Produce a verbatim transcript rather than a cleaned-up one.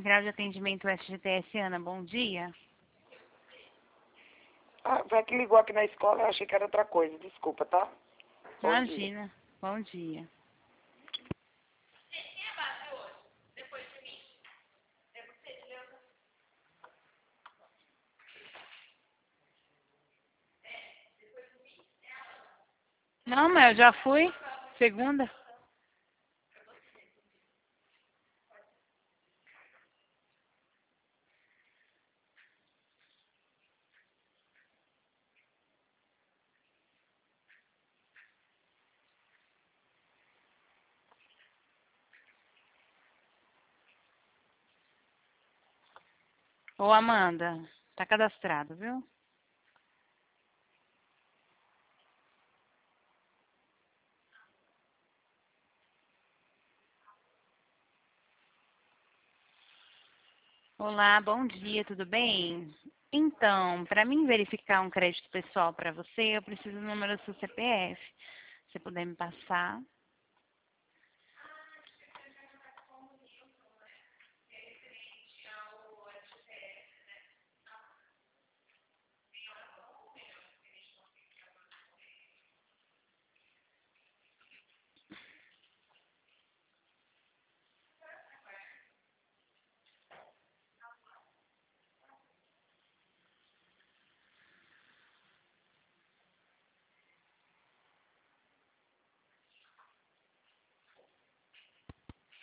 Central de Atendimento S G T S, Ana, bom dia. Ah, vai que ligou aqui na escola, eu achei que era outra coisa. Desculpa, tá? Bom Imagina, dia. bom dia. Não, mas eu já fui, segunda. Ô, Amanda, tá cadastrado, viu? Olá, bom dia, tudo bem? Então, para mim verificar um crédito pessoal para você, eu preciso do número do seu C P F. Se puder me passar.